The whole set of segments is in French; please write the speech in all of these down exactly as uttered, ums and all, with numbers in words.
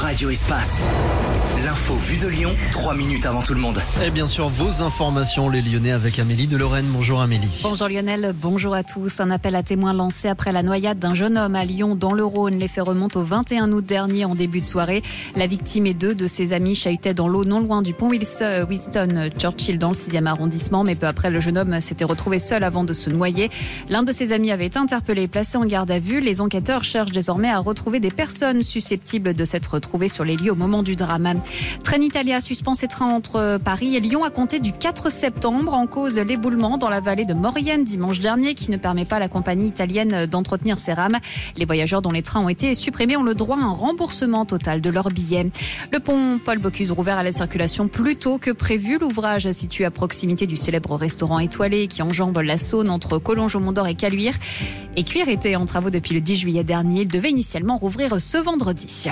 Radio Espace. L'info vue de Lyon, trois minutes avant tout le monde. Et bien sûr, vos informations, les Lyonnais, avec Amélie de Lorraine. Bonjour Amélie. Bonjour Lionel, bonjour à tous. Un appel à témoins lancé après la noyade d'un jeune homme à Lyon dans le Rhône. Les faits remontent au vingt et un août dernier en début de soirée. La victime et deux de ses amis chahutaient dans l'eau non loin du pont Winston Churchill dans le sixième arrondissement. Mais peu après, le jeune homme s'était retrouvé seul avant de se noyer. L'un de ses amis avait été interpellé et placé en garde à vue. Les enquêteurs cherchent désormais à retrouver des personnes susceptibles de s'être retrouvées sur les lieux au moment du drame. Trenitalia suspend ses trains entre Paris et Lyon à compter du quatre septembre en cause l'éboulement dans la vallée de Maurienne dimanche dernier qui ne permet pas à la compagnie italienne d'entretenir ses rames. Les voyageurs dont les trains ont été supprimés ont le droit à un remboursement total de leurs billets. Le pont Paul Bocuse rouvert à la circulation plus tôt que prévu. L'ouvrage situé à proximité du célèbre restaurant étoilé qui enjambe la Saône entre Collonges au Mont-d'Or et Caluire. Et Cuire était en travaux depuis le dix juillet dernier. Il devait initialement rouvrir ce vendredi.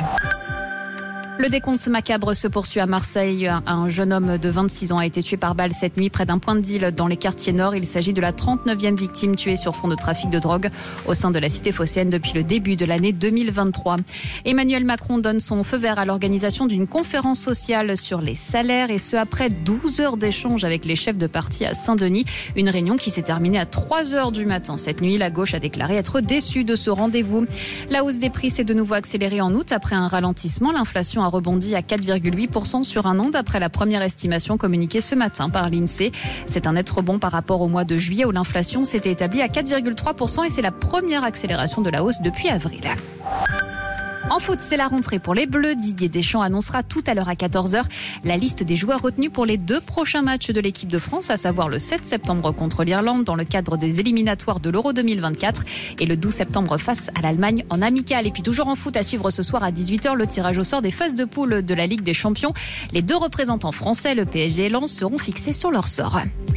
Le décompte macabre se poursuit à Marseille. Un jeune homme de vingt-six ans a été tué par balle cette nuit près d'un point de deal dans les quartiers nord. Il s'agit de la trente-neuvième victime tuée sur fond de trafic de drogue au sein de la cité phocéenne depuis le début de l'année deux mille vingt-trois. Emmanuel Macron donne son feu vert à l'organisation d'une conférence sociale sur les salaires et ce après douze heures d'échange avec les chefs de parti à Saint-Denis. Une réunion qui s'est terminée à trois heures du matin. Cette nuit, la gauche a déclaré être déçue de ce rendez-vous. La hausse des prix s'est de nouveau accélérée en août après un ralentissement. L'inflation a rebondi à quatre virgule huit pour cent sur un an d'après la première estimation communiquée ce matin par l'INSEE. C'est un net rebond par rapport au mois de juillet où l'inflation s'était établie à quatre virgule trois pour cent et c'est la première accélération de la hausse depuis avril. En foot, c'est la rentrée pour les Bleus. Didier Deschamps annoncera tout à l'heure à quatorze heures la liste des joueurs retenus pour les deux prochains matchs de l'équipe de France, à savoir le sept septembre contre l'Irlande dans le cadre des éliminatoires de l'Euro deux mille vingt-quatre et le douze septembre face à l'Allemagne en amical. Et puis toujours en foot à suivre ce soir à dix-huit heures, le tirage au sort des phases de poule de la Ligue des Champions. Les deux représentants français, le P S G et Lens, seront fixés sur leur sort.